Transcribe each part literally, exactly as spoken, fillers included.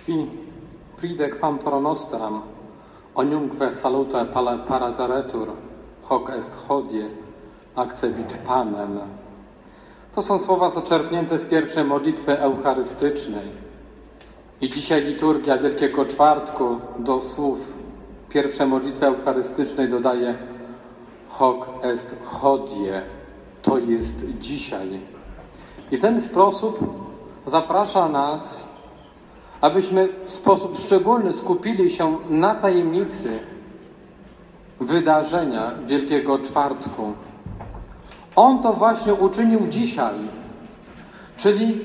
Qui pride quam pronostram, oniumque salute paradaretur, hoc est hodie, accebit Panem. To są słowa zaczerpnięte z pierwszej modlitwy eucharystycznej. I dzisiaj liturgia Wielkiego Czwartku do słów pierwszej modlitwy eucharystycznej dodaje hoc est hodie, to jest dzisiaj. I w ten sposób zaprasza nas, abyśmy w sposób szczególny skupili się na tajemnicy wydarzenia Wielkiego Czwartku. On to właśnie uczynił dzisiaj, czyli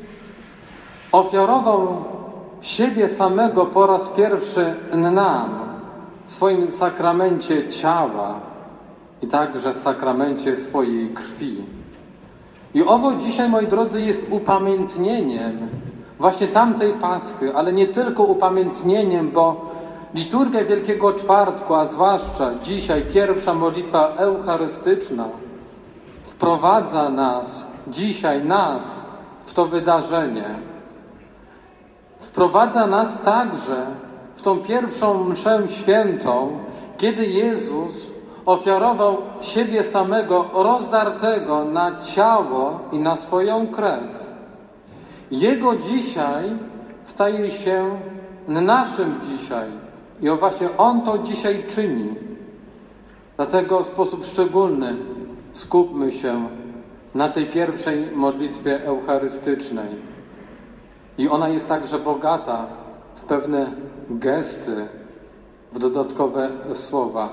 ofiarował siebie samego po raz pierwszy nam w swoim sakramencie ciała i także w sakramencie swojej krwi. I owo dzisiaj, moi drodzy, jest upamiętnieniem właśnie tamtej Paschy, ale nie tylko upamiętnieniem, bo liturgia Wielkiego Czwartku, a zwłaszcza dzisiaj pierwsza modlitwa eucharystyczna, wprowadza nas, dzisiaj nas, w to wydarzenie. Wprowadza nas także w tą pierwszą mszę świętą, kiedy Jezus ofiarował siebie samego rozdartego na ciało i na swoją krew. Jego dzisiaj staje się naszym dzisiaj. I o właśnie On to dzisiaj czyni. Dlatego w sposób szczególny skupmy się na tej pierwszej modlitwie eucharystycznej. I ona jest także bogata w pewne gesty, w dodatkowe słowa.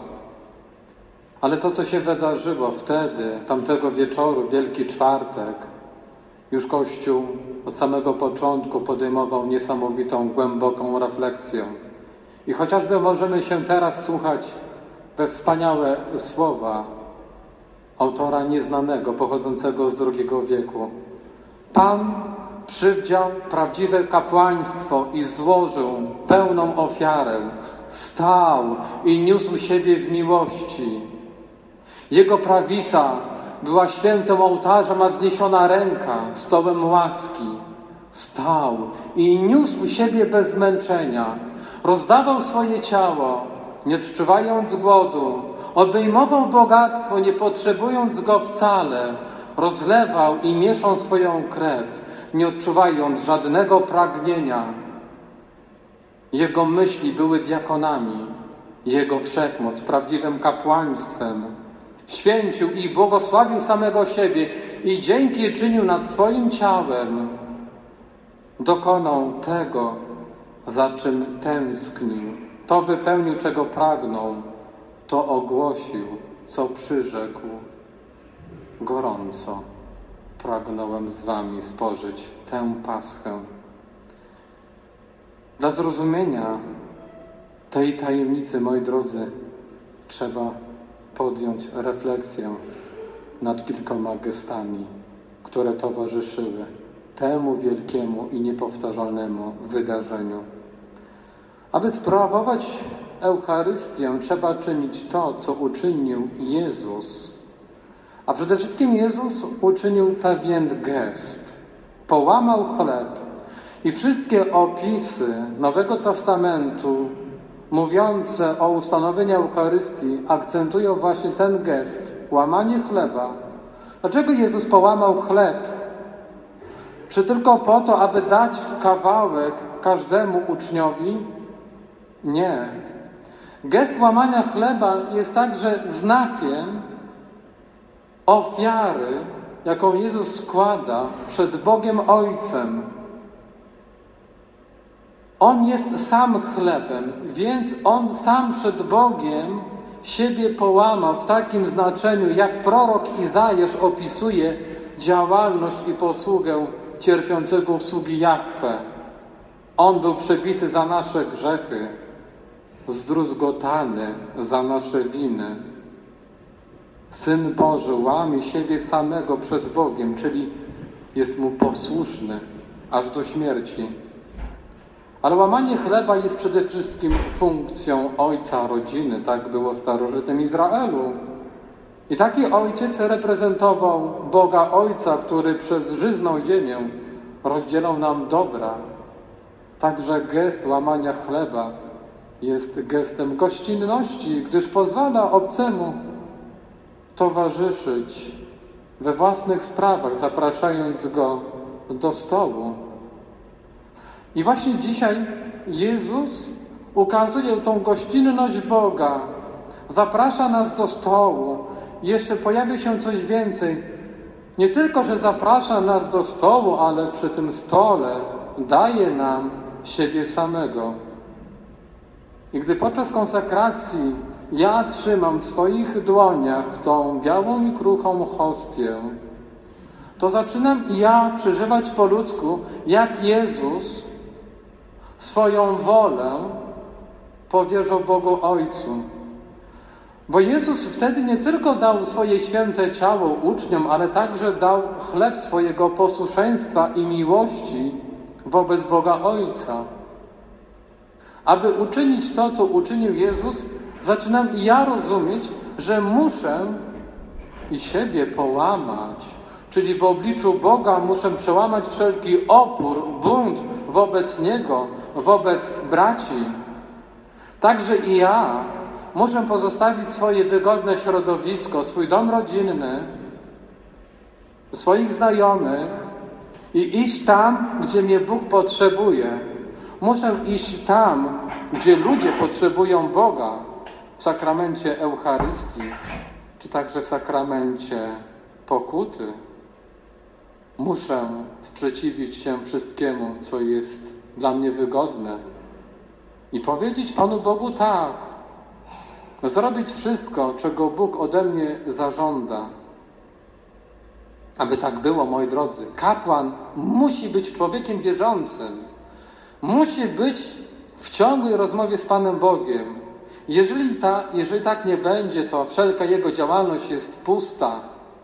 Ale to, co się wydarzyło wtedy, tamtego wieczoru, Wielki Czwartek, już Kościół od samego początku podejmował niesamowitą, głęboką refleksję. I chociażby możemy się teraz słuchać we wspaniałe słowa autora nieznanego, pochodzącego z drugiego wieku. Pan przywdział prawdziwe kapłaństwo i złożył pełną ofiarę. Stał i niósł siebie w miłości. Jego prawica była świętym ołtarzem, a wzniesiona ręka stołem łaski. Stał i niósł siebie bez zmęczenia. Rozdawał swoje ciało, nie odczuwając głodu. Obejmował bogactwo, nie potrzebując go wcale. Rozlewał i mieszał swoją krew, nie odczuwając żadnego pragnienia. Jego myśli były diakonami, Jego wszechmoc prawdziwym kapłaństwem. Święcił i błogosławił samego siebie i dzięki czynił nad swoim ciałem. Dokonał tego, za czym tęsknił. To wypełnił, czego pragnął. To ogłosił, co przyrzekł. Gorąco pragnąłem z wami spożyć tę Paschę. Dla zrozumienia tej tajemnicy, moi drodzy, trzeba podjąć refleksję nad kilkoma gestami, które towarzyszyły temu wielkiemu i niepowtarzalnemu wydarzeniu. Aby sprawować Eucharystię, trzeba czynić to, co uczynił Jezus. A przede wszystkim Jezus uczynił pewien gest. Połamał chleb. I wszystkie opisy Nowego Testamentu mówiące o ustanowieniu Eucharystii akcentują właśnie ten gest, łamanie chleba. Dlaczego Jezus połamał chleb? Czy tylko po to, aby dać kawałek każdemu uczniowi? Nie. Gest łamania chleba jest także znakiem ofiary, jaką Jezus składa przed Bogiem Ojcem. On jest sam chlebem, więc On sam przed Bogiem siebie połamał w takim znaczeniu, jak prorok Izajasz opisuje działalność i posługę cierpiącego w sługi Jahwe. On był przebity za nasze grzechy, zdruzgotany za nasze winy. Syn Boży łamie siebie samego przed Bogiem, czyli jest Mu posłuszny aż do śmierci. Ale łamanie chleba jest przede wszystkim funkcją ojca rodziny. Tak było w starożytnym Izraelu. I taki ojciec reprezentował Boga Ojca, który przez żyzną ziemię rozdzielał nam dobra. Także gest łamania chleba jest gestem gościnności, gdyż pozwala obcemu towarzyszyć we własnych sprawach, zapraszając go do stołu. I właśnie dzisiaj Jezus ukazuje tą gościnność Boga, zaprasza nas do stołu. Jeszcze pojawia się coś więcej. Nie tylko, że zaprasza nas do stołu, ale przy tym stole daje nam siebie samego. I gdy podczas konsekracji ja trzymam w swoich dłoniach tą białą i kruchą hostię, to zaczynam ja przeżywać po ludzku, jak Jezus swoją wolę powierzał Bogu Ojcu. Bo Jezus wtedy nie tylko dał swoje święte ciało uczniom, ale także dał chleb swojego posłuszeństwa i miłości wobec Boga Ojca. Aby uczynić to, co uczynił Jezus, zaczynam ja rozumieć, że muszę i siebie połamać. Czyli w obliczu Boga muszę przełamać wszelki opór, bunt wobec Niego, wobec braci. Także i ja muszę pozostawić swoje wygodne środowisko, swój dom rodzinny, swoich znajomych i iść tam, gdzie mnie Bóg potrzebuje. Muszę iść tam, gdzie ludzie potrzebują Boga, w sakramencie Eucharystii, czy także w sakramencie pokuty. Muszę sprzeciwić się wszystkiemu, co jest dla mnie wygodne i powiedzieć Panu Bogu tak. Zrobić wszystko, czego Bóg ode mnie zażąda. Aby tak było, moi drodzy, kapłan musi być człowiekiem wierzącym. Musi być w ciągłej rozmowie z Panem Bogiem. Jeżeli, ta, jeżeli tak nie będzie, to wszelka jego działalność jest pusta.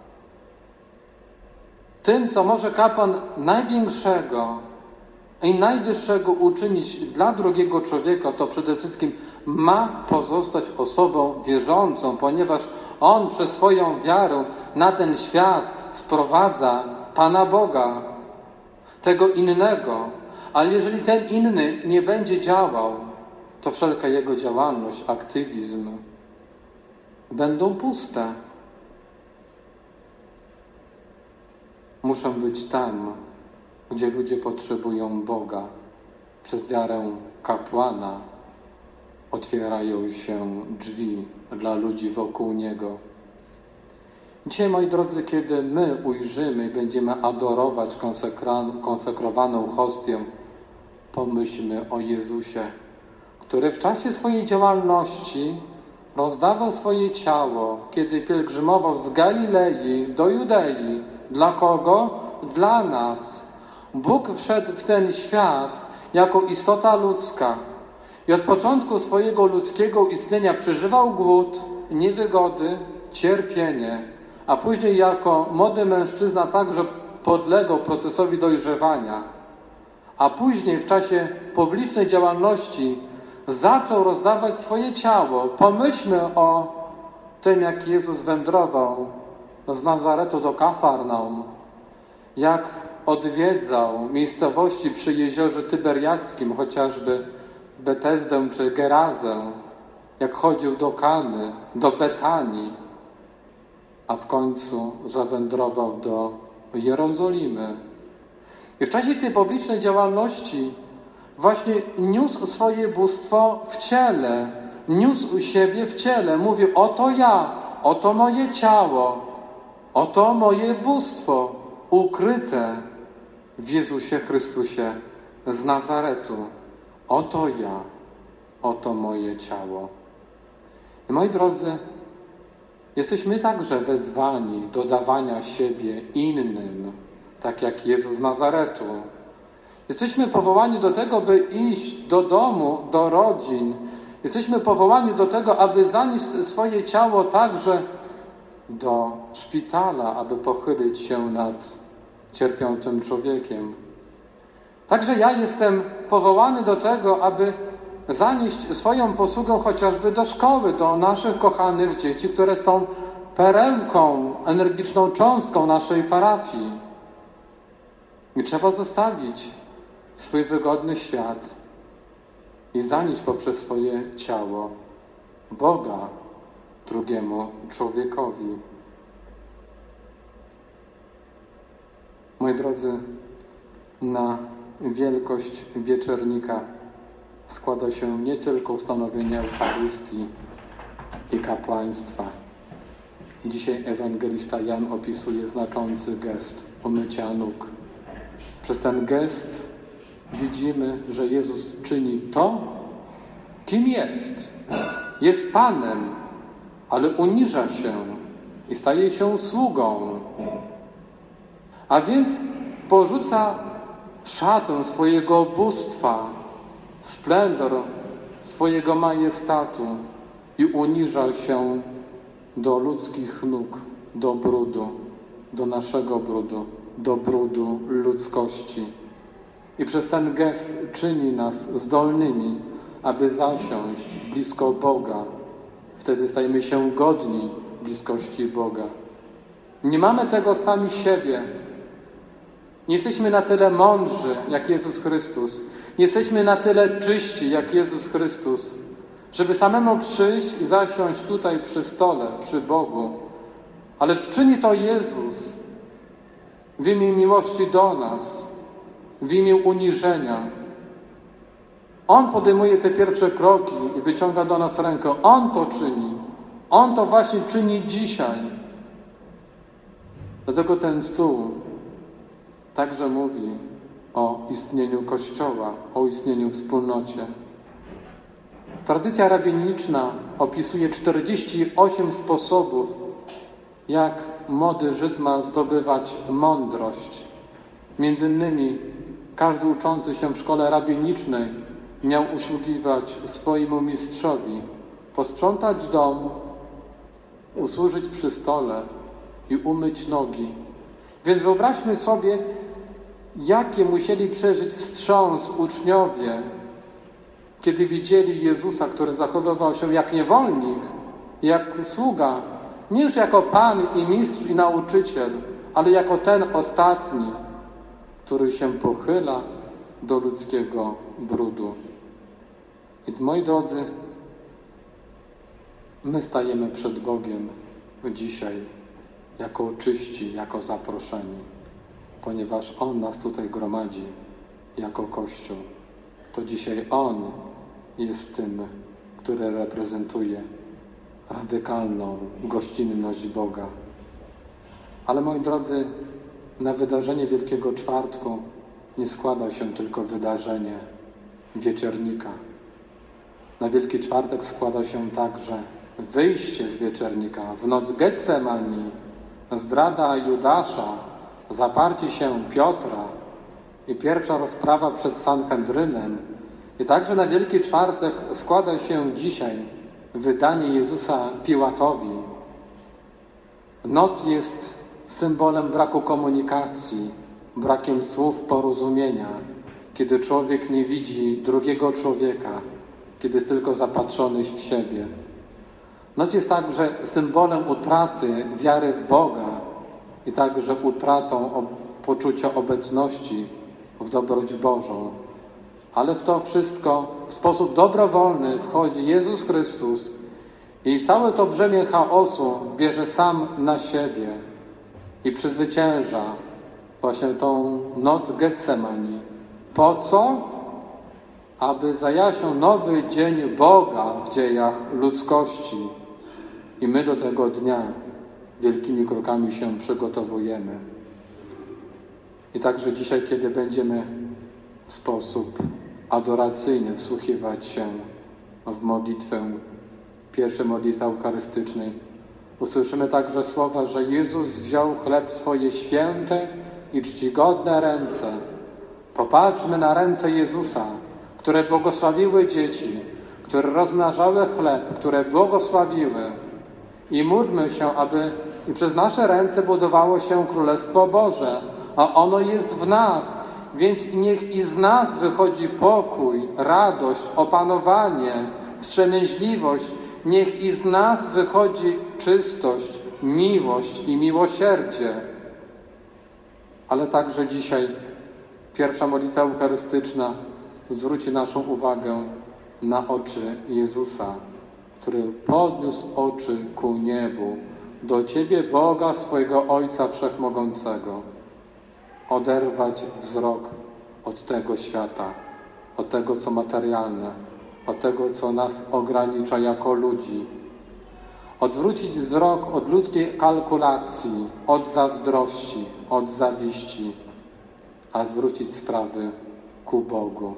Tym, co może kapłan największego i najwyższego uczynić dla drugiego człowieka, to przede wszystkim ma pozostać osobą wierzącą, ponieważ on przez swoją wiarę na ten świat sprowadza Pana Boga, tego innego. Ale jeżeli ten inny nie będzie działał, to wszelka jego działalność, aktywizm będą puste. Muszę być tam, gdzie ludzie potrzebują Boga. Przez wiarę kapłana otwierają się drzwi dla ludzi wokół Niego. Dzisiaj, moi drodzy, kiedy my ujrzymy i będziemy adorować konsekrowaną hostię, pomyślmy o Jezusie, który w czasie swojej działalności rozdawał swoje ciało, kiedy pielgrzymował z Galilei do Judei. Dla kogo? Dla nas. Bóg wszedł w ten świat jako istota ludzka i od początku swojego ludzkiego istnienia przeżywał głód, niewygody, cierpienie, a później jako młody mężczyzna także podlegał procesowi dojrzewania, a później w czasie publicznej działalności zaczął rozdawać swoje ciało. Pomyślmy o tym, jak Jezus wędrował z Nazaretu do Kafarnaum, jak odwiedzał miejscowości przy jeziorze Tyberiackim, chociażby Betesdę czy Gerazę, jak chodził do Kany, do Betanii, a w końcu zawędrował do Jerozolimy. I w czasie tej publicznej działalności właśnie niósł swoje bóstwo w ciele, niósł siebie w ciele. Mówił: oto ja, oto moje ciało, oto moje bóstwo ukryte w Jezusie Chrystusie z Nazaretu. Oto ja, oto moje ciało. I moi drodzy, jesteśmy także wezwani do dawania siebie innym, tak jak Jezus z Nazaretu. Jesteśmy powołani do tego, by iść do domu, do rodzin. Jesteśmy powołani do tego, aby zanieść swoje ciało także do szpitala, aby pochylić się nad cierpiącym człowiekiem. Także ja jestem powołany do tego, aby zanieść swoją posługę chociażby do szkoły, do naszych kochanych dzieci, które są perełką, energiczną cząstką naszej parafii. I trzeba zostawić swój wygodny świat i zanieść poprzez swoje ciało Boga drugiemu człowiekowi. Moi drodzy, na wielkość wieczernika składa się nie tylko ustanowienie Eucharystii i kapłaństwa. Dzisiaj ewangelista Jan opisuje znaczący gest umycia nóg. Przez ten gest widzimy, że Jezus czyni to, kim jest. Jest Panem, ale uniża się i staje się sługą. A więc porzuca szatę swojego bóstwa, splendor swojego majestatu i uniża się do ludzkich nóg, do brudu, do naszego brudu, do brudu ludzkości. I przez ten gest czyni nas zdolnymi, aby zasiąść blisko Boga. Wtedy stajemy się godni bliskości Boga. Nie mamy tego sami siebie. Nie jesteśmy na tyle mądrzy, jak Jezus Chrystus. Nie jesteśmy na tyle czyści, jak Jezus Chrystus, żeby samemu przyjść i zasiąść tutaj przy stole, przy Bogu. Ale czyni to Jezus w imię miłości do nas, w imię uniżenia. On podejmuje te pierwsze kroki i wyciąga do nas rękę. On to czyni. On to właśnie czyni dzisiaj. Dlatego ten stół także mówi o istnieniu Kościoła, o istnieniu wspólnocie. Tradycja rabiniczna opisuje czterdzieści osiem sposobów, jak młody Żyd ma zdobywać mądrość. Między innymi każdy uczący się w szkole rabinicznej miał usługiwać swojemu mistrzowi, posprzątać dom, usłużyć przy stole i umyć nogi. Więc wyobraźmy sobie, jakie musieli przeżyć wstrząs uczniowie, kiedy widzieli Jezusa, który zachowywał się jak niewolnik, jak sługa, nie już jako Pan i mistrz i nauczyciel, ale jako ten ostatni, który się pochyla do ludzkiego brudu. I moi drodzy, my stajemy przed Bogiem dzisiaj jako czyści, jako zaproszeni, ponieważ On nas tutaj gromadzi jako Kościół. To dzisiaj On jest tym, który reprezentuje radykalną gościnność Boga. Ale moi drodzy, na wydarzenie Wielkiego Czwartku nie składa się tylko wydarzenie wieczernika. Na Wielki Czwartek składa się także wyjście z wieczernika, w noc Getsemani, zdrada Judasza, zaparcie się Piotra i pierwsza rozprawa przed Sanhedrynem. I także na Wielki Czwartek składa się dzisiaj wydanie Jezusa Piłatowi. Noc jest symbolem braku komunikacji, brakiem słów porozumienia, kiedy człowiek nie widzi drugiego człowieka, kiedy jest tylko zapatrzony w siebie. Noc jest także symbolem utraty wiary w Boga i także utratą poczucia obecności w dobroć Bożą. Ale w to wszystko w sposób dobrowolny wchodzi Jezus Chrystus i całe to brzemię chaosu bierze sam na siebie i przezwycięża właśnie tą noc Getsemani. Po co? Aby zajaśnił nowy dzień Boga w dziejach ludzkości. I my do tego dnia wielkimi krokami się przygotowujemy. I także dzisiaj, kiedy będziemy w sposób adoracyjny wsłuchiwać się w modlitwę, pierwszej modlitwy eucharystycznej, usłyszymy także słowa, że Jezus wziął chleb w swoje święte i czcigodne ręce. Popatrzmy na ręce Jezusa, które błogosławiły dzieci, które rozmnażały chleb, które błogosławiły. I módlmy się, aby i przez nasze ręce budowało się Królestwo Boże, a ono jest w nas, więc niech i z nas wychodzi pokój, radość, opanowanie, wstrzemięźliwość, niech i z nas wychodzi czystość, miłość i miłosierdzie. Ale także dzisiaj pierwsza modlitwa eucharystyczna zwróci naszą uwagę na oczy Jezusa, który podniósł oczy ku niebu, do Ciebie, Boga, swojego Ojca Wszechmogącego. Oderwać wzrok od tego świata, od tego, co materialne, od tego, co nas ogranicza jako ludzi. Odwrócić wzrok od ludzkiej kalkulacji, od zazdrości, od zawiści, a zwrócić sprawy ku Bogu.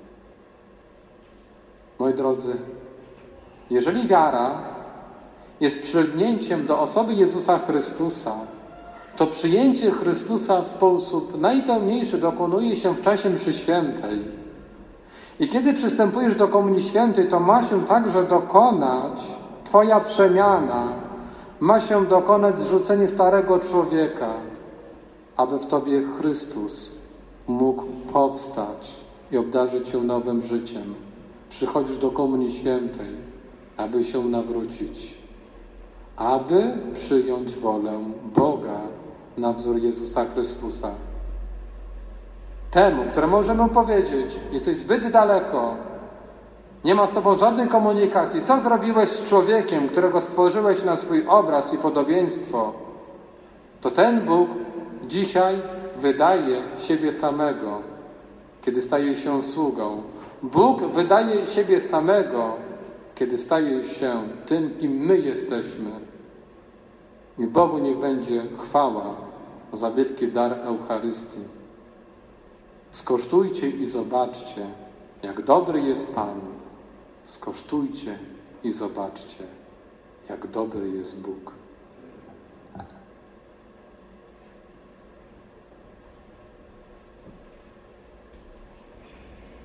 Moi drodzy, jeżeli wiara jest przylgnięciem do osoby Jezusa Chrystusa, to przyjęcie Chrystusa w sposób najpełniejszy dokonuje się w czasie mszy świętej. I kiedy przystępujesz do Komunii Świętej, to ma się także dokonać Twoja przemiana, ma się dokonać zrzucenie starego człowieka, aby w Tobie Chrystus mógł powstać i obdarzyć Cię nowym życiem. Przychodzisz do Komunii Świętej, aby się nawrócić, aby przyjąć wolę Boga na wzór Jezusa Chrystusa. Temu, któremu możemy powiedzieć, jesteś zbyt daleko, nie ma z Tobą żadnej komunikacji. Co zrobiłeś z człowiekiem, którego stworzyłeś na swój obraz i podobieństwo? To ten Bóg dzisiaj wydaje siebie samego, kiedy staje się sługą. Bóg wydaje siebie samego, kiedy staje się tym, kim my jesteśmy. I Bogu niech będzie chwała za wielki dar Eucharystii. Skosztujcie i zobaczcie, jak dobry jest Pan. Skosztujcie i zobaczcie, jak dobry jest Bóg.